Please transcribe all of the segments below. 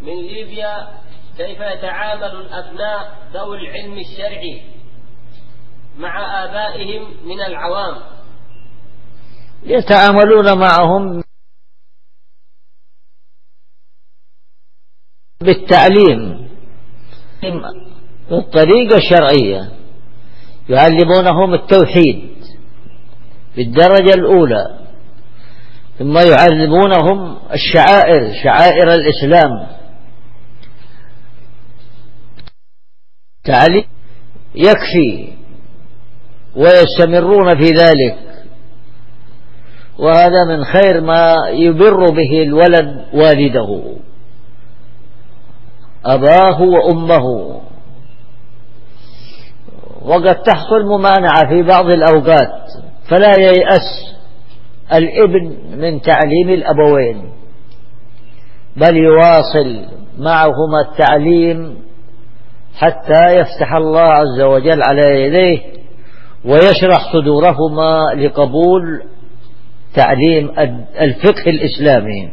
من ليبيا: كيف يتعامل الأبناء ذوي العلم الشرعي مع آبائهم من العوام؟ يتعاملون معهم بالتعليم بالطريقة الشرعية، يعلمونهم التوحيد بالدرجة الأولى، ثم يعلمونهم شعائر الإسلام تعليم يكفي، ويستمرون في ذلك، وهذا من خير ما يبر به الولد والده أباه وأمه. وقد تحصل ممانعة في بعض الأوقات، فلا ييأس الابن من تعليم الأبوين، بل يواصل معهما التعليم حتى يفتح الله عز وجل على يديه ويشرح صدورهما لقبول تعليم الفقه الإسلامي.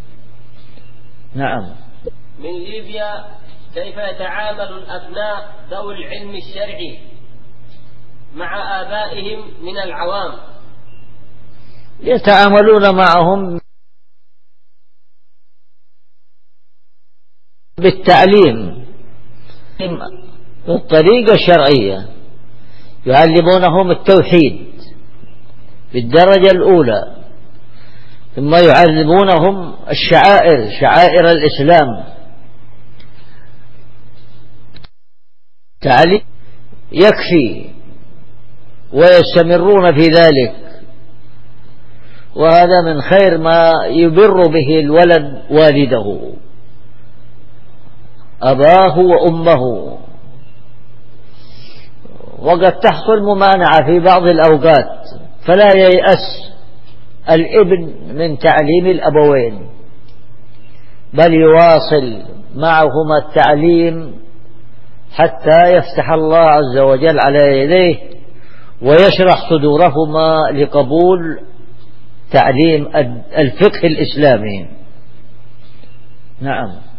نعم. من ليبيا: كيف يتعامل الأبناء ذوي العلم الشرعي مع آبائهم من العوام؟ يتعاملون معهم بالتعليم بالطريقة الشرعية، يعلمونهم التوحيد بالدرجة الأولى، ثم يعلمونهم شعائر الإسلام تعليم يكفي، ويستمرون في ذلك، وهذا من خير ما يبر به الولد والده أباه وأمه. وقد تحصل ممانعة في بعض الأوقات، فلا ييأس الابن من تعليم الأبوين، بل يواصل معهما التعليم حتى يفتح الله عز وجل على يديه ويشرح صدورهما لقبول تعليم الفقه الإسلامي. نعم.